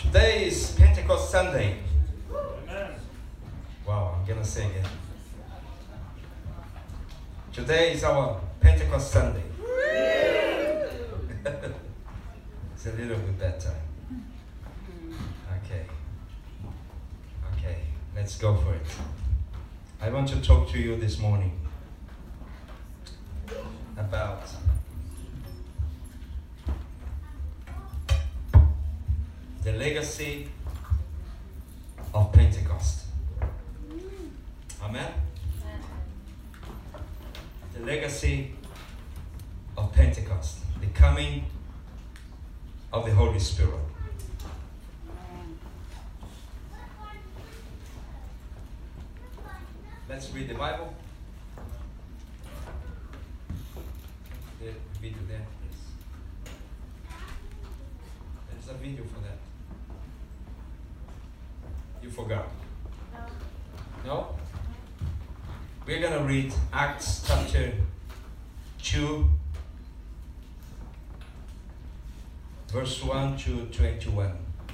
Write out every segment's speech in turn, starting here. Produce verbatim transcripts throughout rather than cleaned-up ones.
Today is Pentecost Sunday. Amen. Wow, I'm gonna say again. Today is our Pentecost Sunday. It's a little bit that time. Okay. Okay, let's go for it. I want to talk to you this morning about the legacy of Pentecost. Amen? The legacy of Pentecost, the coming of the Holy Spirit. Let's read the Bible. The video there, please. There's a video for that. You forgot? No. No? We're going to read Acts chapter two, verse one to twenty-one.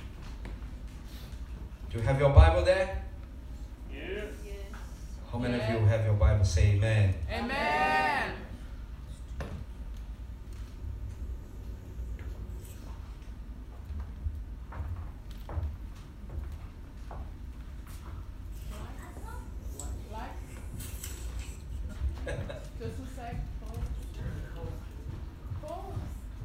Do you have your Bible there? Yes. Yes. How many of you have your Bible? Say amen. Amen. Just a sec. Pause.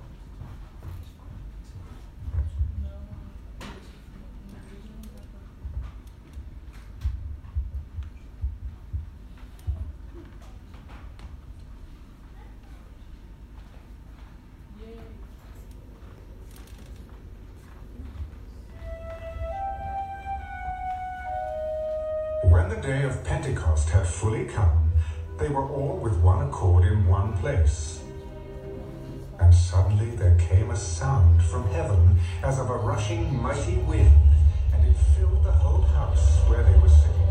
When the day of Pentecost had fully come, they were all with one accord in one place. And suddenly there came a sound from heaven as of a rushing mighty wind, and it filled the whole house where they were sitting.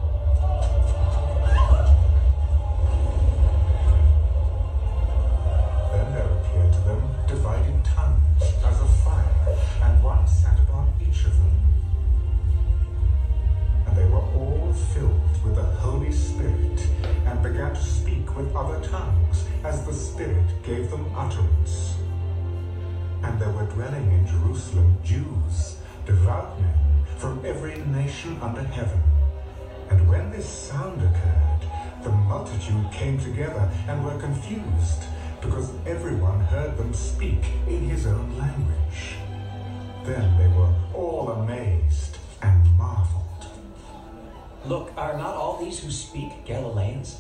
Then there appeared to them divided tongues as of fire, and one sat upon each of them. And they were all filled with the Holy Spirit, and began to speak with other tongues, as the Spirit gave them utterance. And there were dwelling in Jerusalem Jews, devout men, from every nation under heaven. And when this sound occurred, the multitude came together and were confused, because everyone heard them speak in his own language. Then they were all amazed and marveled. Look, are not all these who speak Galileans?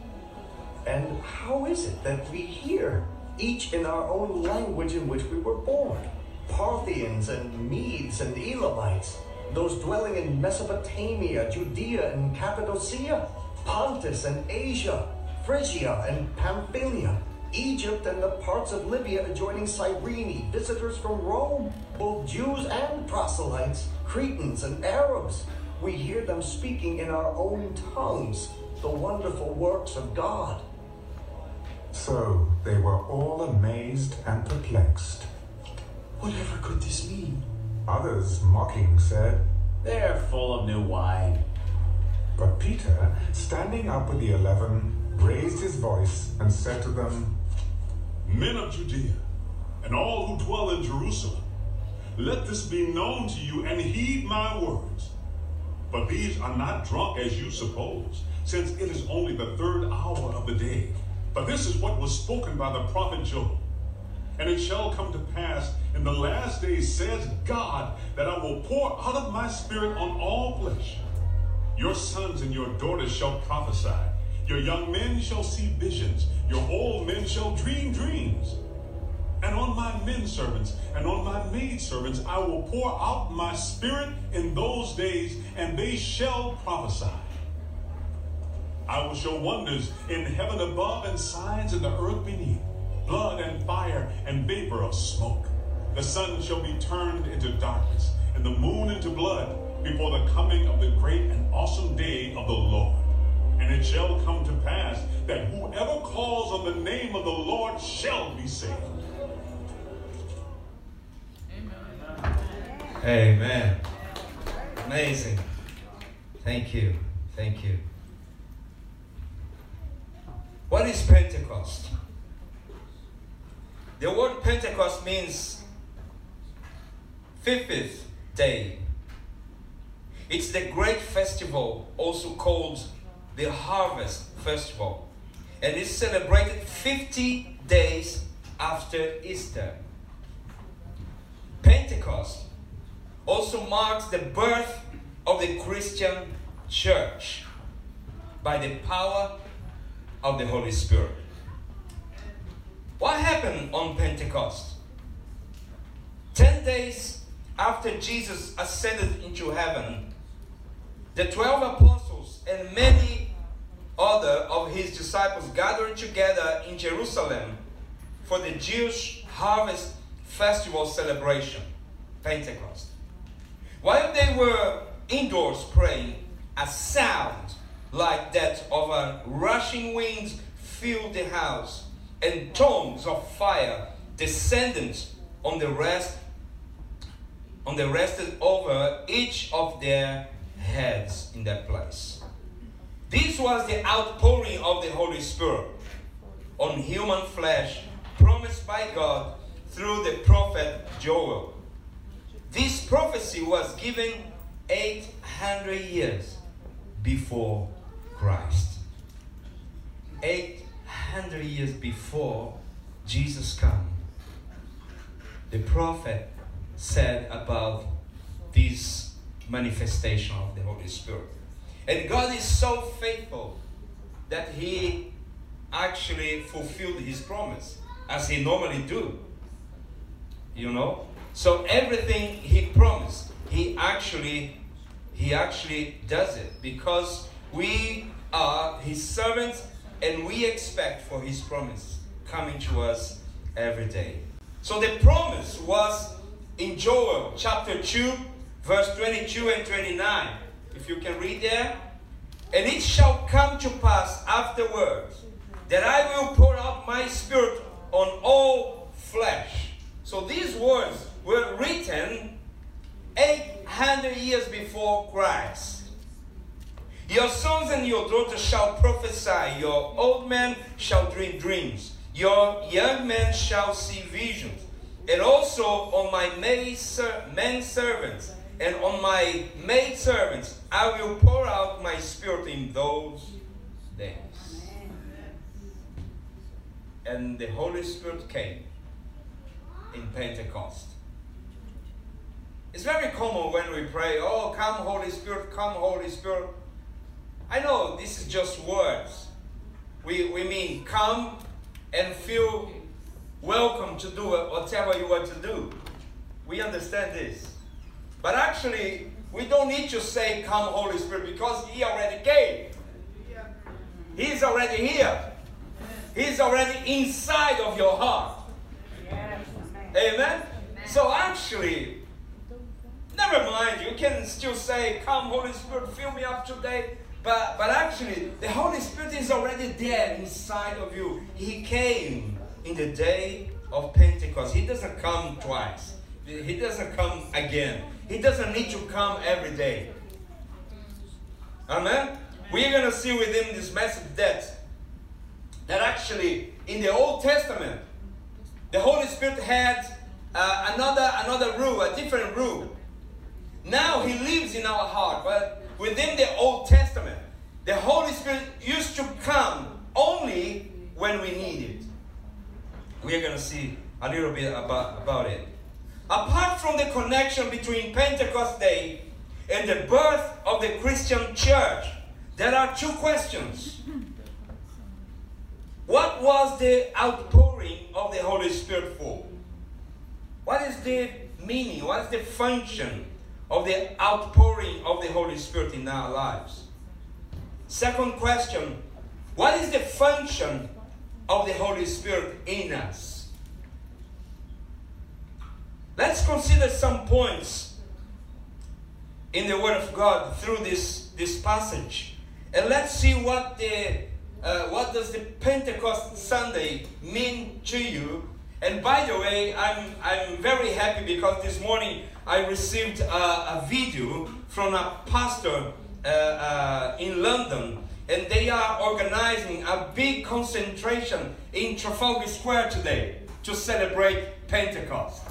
And how is it that we hear, each in our own language in which we were born? Parthians and Medes and Elamites, those dwelling in Mesopotamia, Judea and Cappadocia, Pontus and Asia, Phrygia and Pamphylia, Egypt and the parts of Libya adjoining Cyrene, visitors from Rome, both Jews and proselytes, Cretans and Arabs. We hear them speaking in our own tongues the wonderful works of God. So they were all amazed and perplexed. Whatever could this mean? Others, mocking, said, They're full of new wine. But Peter, standing up with the eleven, raised his voice and said to them, Men of Judea, and all who dwell in Jerusalem, let this be known to you, and heed my words. But these are not drunk as you suppose, since it is only the third hour of the day. But this is what was spoken by the prophet Joel. And it shall come to pass in the last days, says God, that I will pour out of my spirit on all flesh. Your sons and your daughters shall prophesy. Your young men shall see visions. Your old men shall dream dreams. And on my men servants and on my maid servants I will pour out my spirit in those days, and they shall prophesy. I will show wonders in heaven above and signs in the earth beneath, blood and fire and vapor of smoke. The sun shall be turned into darkness and the moon into blood before the coming of the great and awesome day of the Lord. And it shall come to pass that whoever calls on the name of the Lord shall be saved. Amen. Amen. Amazing. Thank you. Thank you. What is Pentecost? The word Pentecost means fiftieth day. It's the great festival, also called the Harvest Festival. And it's celebrated fifty days after Easter. Pentecost also marks the birth of the Christian church by the power of the Holy Spirit. What happened on Pentecost? Ten days after Jesus ascended into heaven, the twelve apostles and many other of his disciples gathered together in Jerusalem for the Jewish Harvest Festival celebration, Pentecost. While they were indoors praying, a sound like that of a rushing wind filled the house, and tongues of fire descended on the rest, on the rested over each of their heads in that place. This was the outpouring of the Holy Spirit on human flesh, promised by God through the prophet Joel. This prophecy was given eight hundred years before Christ. eight hundred years before Jesus came, the prophet said about this manifestation of the Holy Spirit. And God is so faithful that he actually fulfilled his promise, as he normally do. You know? So everything he promised, he actually he actually does it, because we are his servants and we expect for his promise coming to us every day. So the promise was in Joel chapter two, verse twenty-two and twenty-nine. If you can read there. And it shall come to pass afterwards that I will pour out my spirit on all flesh. So these words were written eight hundred years before Christ. Your sons and your daughters shall prophesy. Your old men shall dream dreams. Your young men shall see visions. And also on my men servants and on my maid servants I will pour out my spirit in those days. And the Holy Spirit came in Pentecost. It's very common when we pray, oh, come Holy Spirit, come Holy Spirit. I know this is just words. We, we mean come and feel welcome to do whatever you want to do. We understand this. But actually, we don't need to say come Holy Spirit, because he already came. He's already here. He's already inside of your heart. Amen? So actually, never mind, you can still say, come Holy Spirit, fill me up today. But, but actually, the Holy Spirit is already there inside of you. He came in the day of Pentecost. He doesn't come twice. He doesn't come again. He doesn't need to come every day. Amen? We're going to see within this message that, that actually in the Old Testament, the Holy Spirit had uh, another, another rule, a different rule. Now he lives in our heart, but within the Old Testament, the Holy Spirit used to come only when we need it. We're going to see a little bit about, about it. Apart from the connection between Pentecost Day and the birth of the Christian church, there are two questions. What was the outpouring of the Holy Spirit for? What is the meaning? What is the function of the outpouring of the Holy Spirit in our lives? Second question, what is the function of the Holy Spirit in us? Let's consider some points in the Word of God through this, this passage. And let's see what the uh, what does the Pentecost Sunday mean to you, And by the way, I'm, I'm very happy because this morning I received a, a video from a pastor uh, uh, in London, and they are organizing a big concentration in Trafalgar Square today to celebrate Pentecost.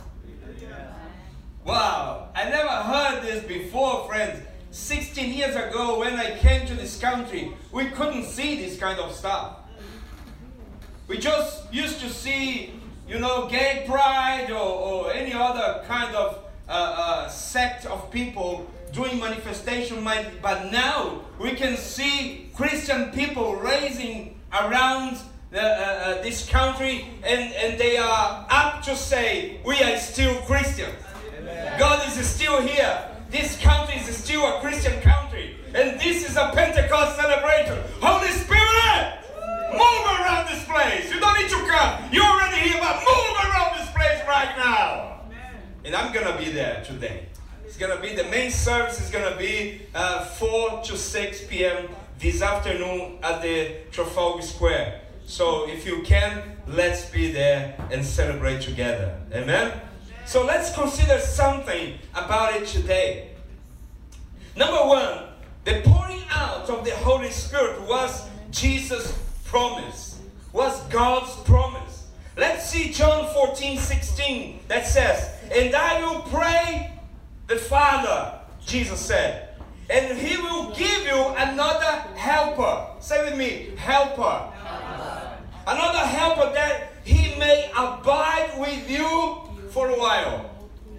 Wow, I never heard this before, friends. sixteen years ago when I came to this country, we couldn't see this kind of stuff. We just used to see, you know, gay pride or, or any other kind of uh, uh, sect of people doing manifestation, but now we can see Christian people raising around the, uh, uh, this country, and, and they are up to say, we are still Christians. Amen. God is still here. This country is still a Christian country, and this is a Pentecost celebration. Holy Spirit, move around this place. You don't need to come. You're already here, but move around this place right now. And I'm going to be there today. It's going to be, the main service is going to be uh, four to six p m this afternoon at the Trafalgar Square. So if you can, let's be there and celebrate together. Amen? So let's consider something about it today. Number one, the pouring out of the Holy Spirit was Jesus' promise, was God's promise. Let's see John fourteen sixteen that says, and I will pray the Father, Jesus said, and He will give you another helper. Say with me, helper. Helper. Another helper that He may abide with you for a while.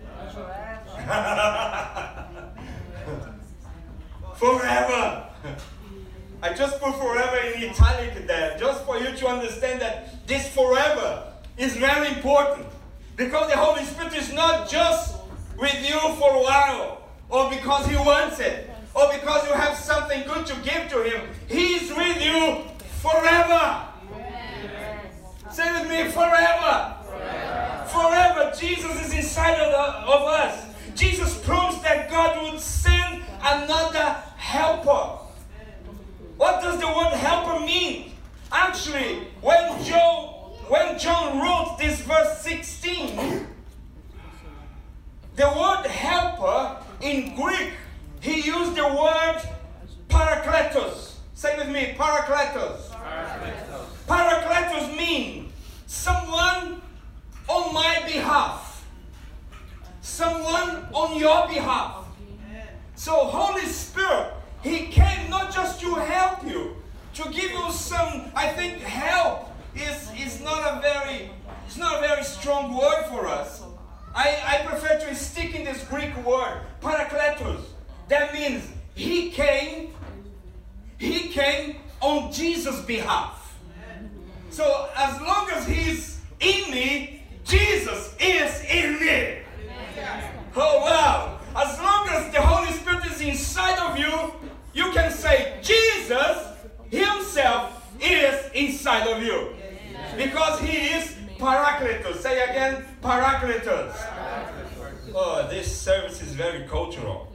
Forever. I just put forever in italic there, just for you to understand that this forever is very important. Because the Holy Spirit is not just with you for a while, or because He wants it, or because you have something good to give to Him. He is with you forever. Say with me, forever. Forever. Forever. Jesus is inside of, the, of us. Jesus promised that God would send another helper. What does the word helper mean? Actually, when John, when John wrote this verse sixteen, the word helper in Greek, he used the word parakletos. Say with me, parakletos. Parakletos, parakletos means someone on my behalf. Someone on your behalf. So Holy Spirit, He came not just to help you, to give you some, I think help is, is not a very, it's not a very strong word for us. I, I prefer to stick in this Greek word, parakletos. That means He came, He came on Jesus' behalf. So as long as He's in me, Jesus is in me. Oh wow! As long as the Holy Spirit is inside of you, you can say Jesus Himself is inside of you. Because He is Parakletos. Say again, Parakletos. Oh, this service is very cultural.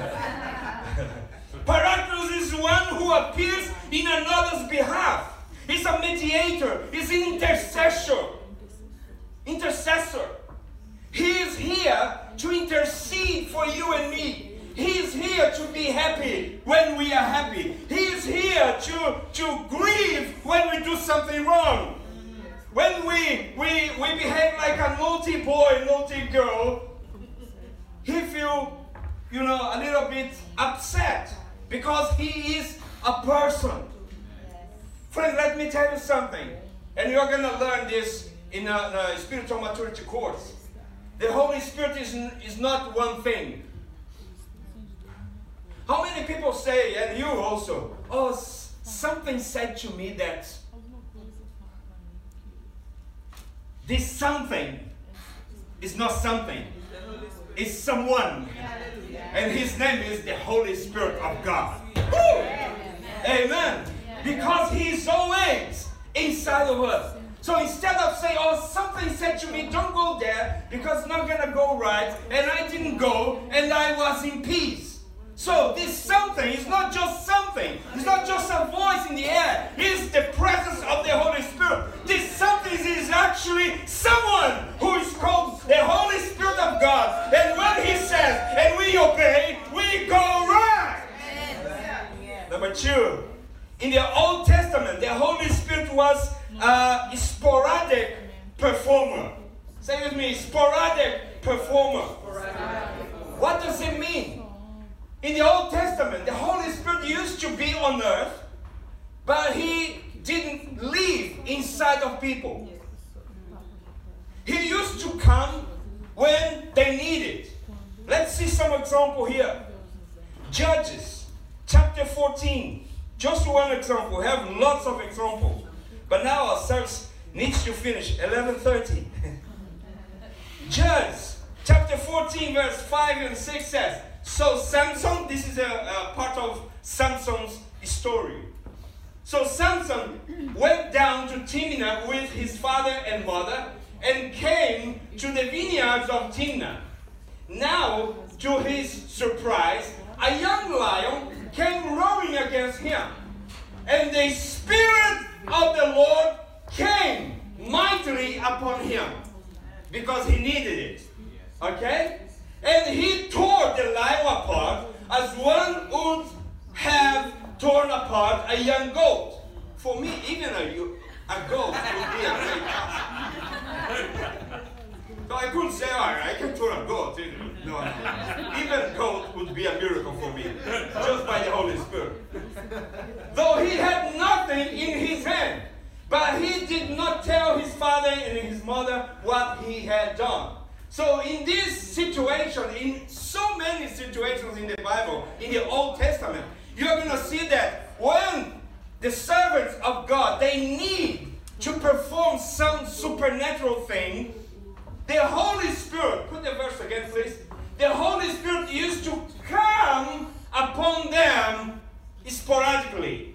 Parakletos is one who appears in another's behalf. He's a mediator. He's an intercessor. Intercessor. He is here to intercede for you and me. He is here to be happy when we are happy. He is here to, to grieve when we do something wrong. When we, we, we behave like a naughty boy, naughty girl, he feels, you know, a little bit upset because he is a person. Friend, let me tell you something. And you're going to learn this in a, a spiritual maturity course. The Holy Spirit is, is not one thing. How many people say, and you also, oh, something said to me that this something is not something. It's someone. And His name is the Holy Spirit of God. Woo! Amen. Because He is always inside of us. So instead of saying, oh, something said to me, don't go there because it's not going to go right, and I didn't go, and I was in peace. So this something is not just something. It's not just a voice in the air. It's the presence of the Holy Spirit. This something is actually someone was a sporadic performer. Say with me, sporadic performer. What does it mean? In the Old Testament, the Holy Spirit used to be on earth, but He didn't live inside of people. He used to come when they needed. Let's see some example here. Judges chapter fourteen. Just one example. We have lots of examples. But now our service needs to finish. eleven thirty. Judges chapter fourteen verse five and six says, so Samson, this is a, a part of Samson's story. So Samson went down to Timnah with his father and mother and came to the vineyards of Timnah. Now, to his surprise, a young lion came roaring against him. And the Spirit of the Lord came mightily upon him because he needed it. Okay? And he tore the lion apart as one would have torn apart a young goat. For me, even a, a goat would be a great task. So I couldn't say, all right, I can turn a goat. No, no. Even a goat would be a miracle for me, just by the Holy Spirit. Though he had nothing in his hand, but he did not tell his father and his mother what he had done. So in this situation, in so many situations in the Bible, in the Old Testament, you're going to see that when the servants of God, they need to perform some supernatural thing, the Holy Spirit, put the verse again please, the Holy Spirit used to come upon them sporadically.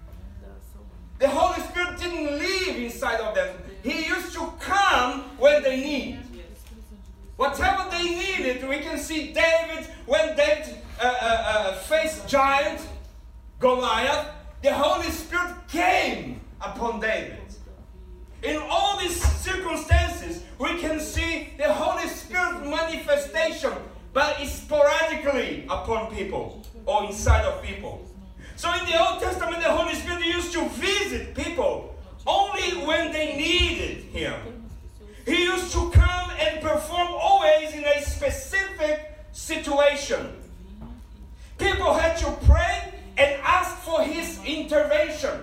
The Holy Spirit didn't live inside of them. He used to come when they need. Whatever they needed, we can see David, when David uh, uh, uh, faced giant Goliath, the Holy Spirit came upon David. In all these circumstances, we can see the Holy Spirit manifestation, but sporadically upon people or inside of people. So in the Old Testament, the Holy Spirit used to visit people only when they needed Him. He used to come and perform always in a specific situation. People had to pray and ask for His intervention.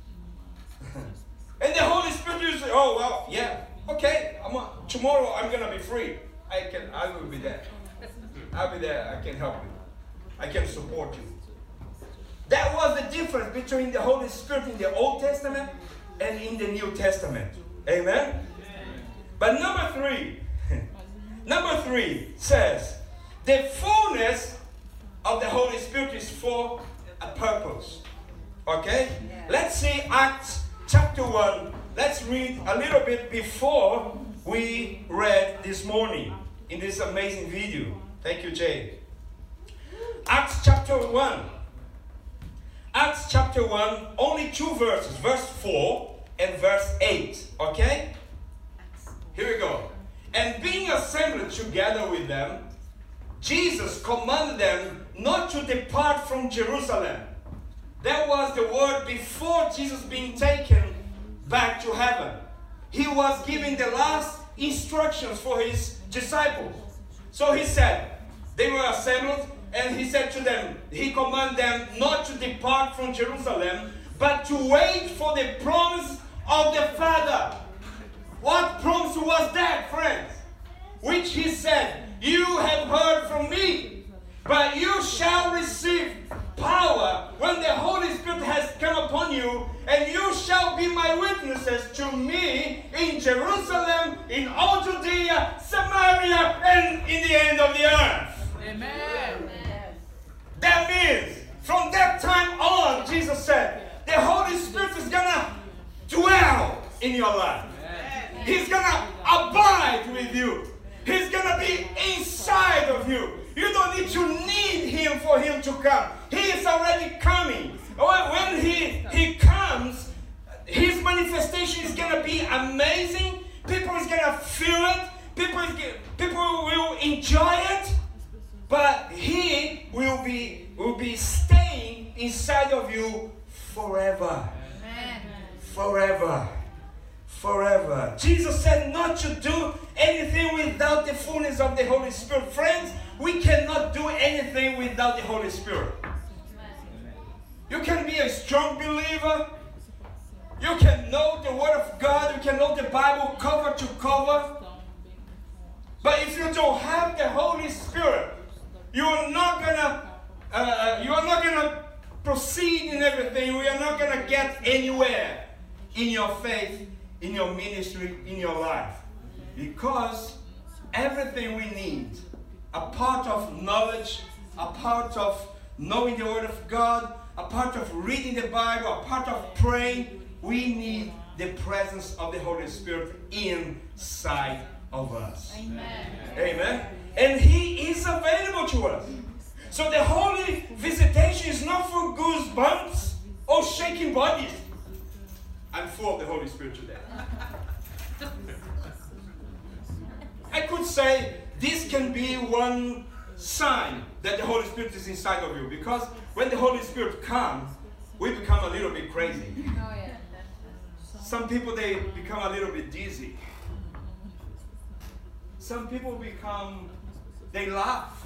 And the Holy Spirit used to say, oh, well, yeah, okay, I'm a, tomorrow I'm going to be free. I can, I will be there. I'll be there. I can help you. I can support you. That was the difference between the Holy Spirit in the Old Testament and in the New Testament. Amen? But number three, number three says, the fullness of the Holy Spirit is for a purpose. Okay? Let's see Acts chapter one. Let's read a little bit before we read this morning in this amazing video. Thank you, Jay. Acts chapter one. Acts chapter one, only two verses, verse four and verse eight. Okay? Here we go. And being assembled together with them, Jesus commanded them not to depart from Jerusalem. That was the word before Jesus being taken back to heaven. He was giving the last instructions for his disciples. So he said, they were assembled, and he said to them, he commanded them not to depart from Jerusalem, but to wait for the promise of the Father. What promise was that, friends? Which he said, you have heard from me, but you shall receive power when the Holy Spirit has come upon you, and you shall be my witnesses to me in Jerusalem, in all Judea, Samaria, and in the end of the earth. Amen. That means, from that time on, Jesus said, the Holy Spirit is going to dwell in your life. He's going to abide with you. He's going to be inside of you. You don't need to need Him for Him to come. He is already coming. When He, he comes, His manifestation is going to be amazing. People is going to feel it. People, is, people will enjoy it. But He will be, will be staying inside of you forever. Amen. forever. Forever. Jesus said not to do anything without the fullness of the Holy Spirit. Friends, we cannot do anything without the Holy Spirit. You can be a strong believer. You can know the Word of God. You can know the Bible cover to cover. But if you don't have the Holy Spirit, you are not gonna, uh, you are not gonna proceed in everything. We are not gonna get anywhere in your faith, in your ministry, in your life, because everything we need, a part of knowledge, a part of knowing the Word of God, a part of reading the Bible, a part of praying, we need the presence of the Holy Spirit inside of us. Amen. Amen. And He is available to us. So the holy visitation is not for goosebumps or shaking bodies. I'm full of the Holy Spirit today. I could say this can be one sign that the Holy Spirit is inside of you, because when the Holy Spirit comes, we become a little bit crazy. Oh, yeah. Some people, they become a little bit dizzy. Some people become, they laugh.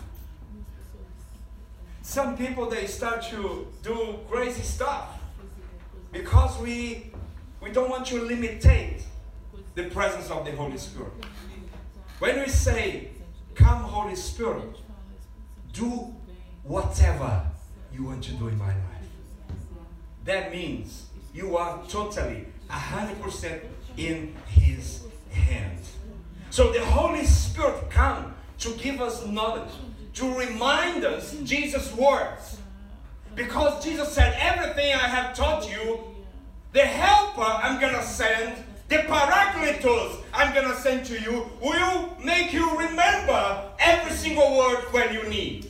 Some people, they start to do crazy stuff because we, we don't want to limitate the presence of the Holy Spirit. When we say, come Holy Spirit, do whatever you want to do in my life. That means you are totally, one hundred percent in His hands. So the Holy Spirit comes to give us knowledge, to remind us Jesus' words. Because Jesus said, everything I have taught you, the helper I'm going to send, the Paracletos I'm going to send to you, will make you remember every single word when you need.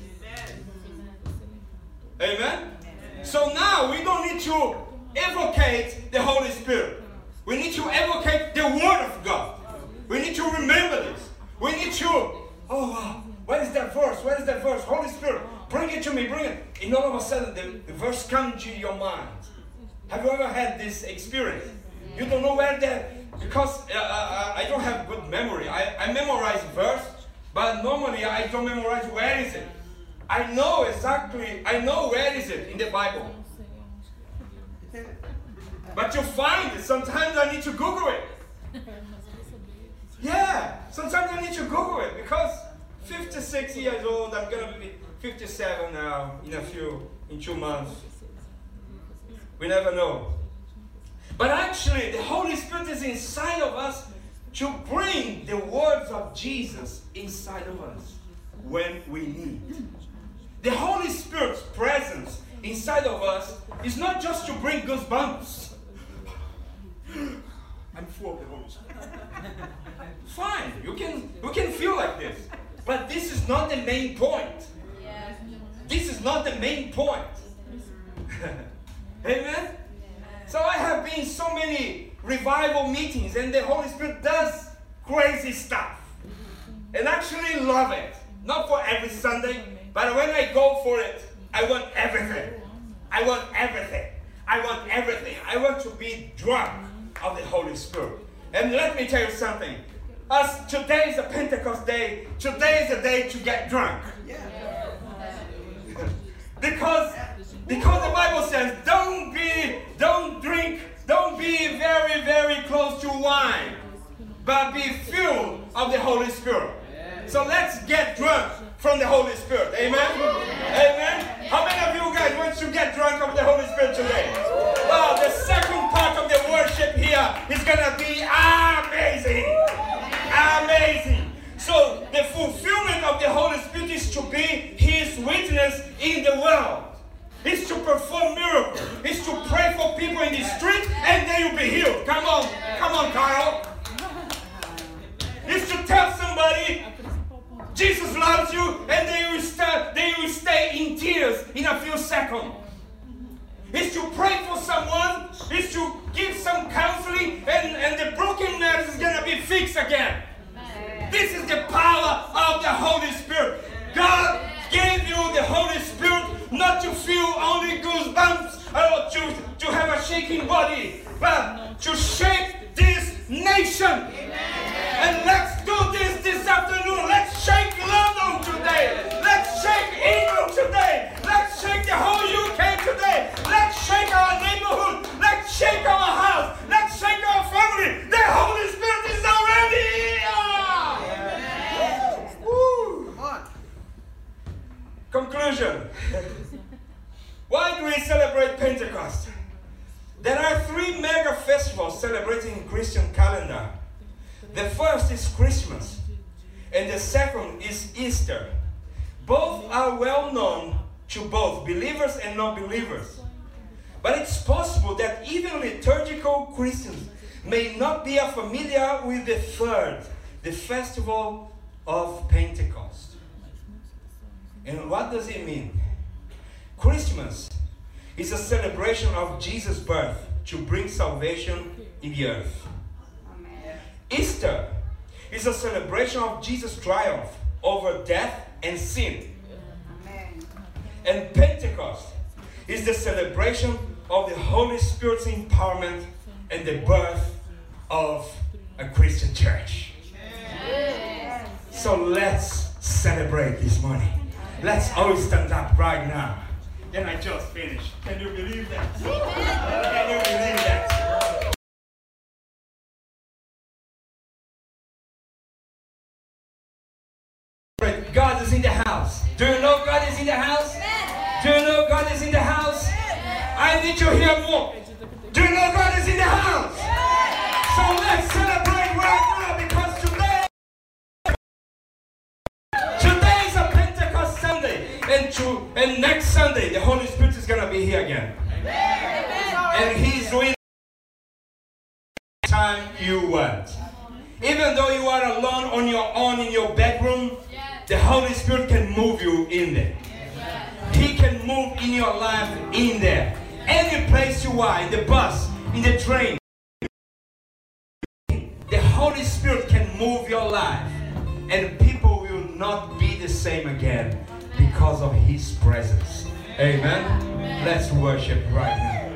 Amen? Amen? So now we don't need to evocate the Holy Spirit. We need to evocate the Word of God. We need to remember this. We need to, oh wow, what is that verse? What is that verse? Holy Spirit, bring it to me, bring it. And all of a sudden the, the verse comes to your mind. Have you ever had this experience? You don't know where that, because uh, uh, I don't have good memory. I, I memorize verse, but normally I don't memorize where is it. I know exactly, I know where is it in the Bible. But to find it, sometimes I need to Google it. Yeah, sometimes I need to Google it, because fifty-six years old, I'm going to be fifty-seven now in a few, in two months. We never know. But actually, the Holy Spirit is inside of us to bring the words of Jesus inside of us when we need. The Holy Spirit's presence inside of us is not just to bring goosebumps. I'm full of the Holy Spirit. Fine, you can, you can feel like this. But this is not the main point. Yes. This is not the main point. Amen? So I have been in so many revival meetings, and the Holy Spirit does crazy stuff. And actually love it. Not for every Sunday, but when I go for it, I want everything. I want everything. I want everything. I want to be drunk of the Holy Spirit. And let me tell you something. As today is a Pentecost day, today is a day to get drunk. because, because the Bible says, don't be, don't drink, don't be very, very close to wine, but be filled of the Holy Spirit. So let's get drunk from the Holy Spirit. Amen? Amen? How many of you guys want to get drunk of the Holy Spirit today? Well, the second part of the worship here is going to be amazing. Amazing. So the fulfillment of the Holy Spirit is to be His witness in the world. It's to perform miracles. It's to pray for people in the street and they will be healed. Come on. Come on, Carl. It's to tell somebody Jesus loves you, and they will, start, they will stay in tears in a few seconds. It's to pray for someone. It's to give some counseling, and, and the broken marriage is going to be fixed again. This is the power of the Holy Spirit. God gave you the Holy Spirit not to feel only goosebumps I want you to have a shaking body, but to shake this nation. And let's do this this afternoon. Let's shake London today. Let's shake England today. Let's shake the whole U K today. Let's shake our neighborhood. Let's shake our house. Let's shake our family. The Holy Spirit is already here. Woo. Come on. Conclusion. Why do we celebrate Pentecost? There are three mega festivals celebrating in Christian calendar. The first is Christmas, and the second is Easter. Both are well known to both believers and non-believers. But it's possible that even liturgical Christians may not be familiar with the third, the festival of Pentecost. And what does it mean? Christmas is a celebration of Jesus' birth to bring salvation in the earth. Amen. Easter is a celebration of Jesus' triumph over death and sin. Amen. And Pentecost is the celebration of the Holy Spirit's empowerment and the birth of a Christian church. Amen. So let's celebrate this morning. Let's all stand up right now. And I just finished. Can you believe that? Can you believe that? God is in the house. Do you know God is in the house? Do you know God is in the house? I need to hear more. Do you know God is in the house? So let's celebrate right now, because today, today is a Pentecost Sunday. And, to, and next Sunday, the Holy Spirit is going to be here again. Amen. And He's doing the time you want. Even though you are alone on your own in your bedroom, the Holy Spirit can move you in there. He can move in your life in there. Any place you are, in the bus, in the train, the Holy Spirit can move your life. And people will not be the same again because of His presence. Amen. Let's worship right now.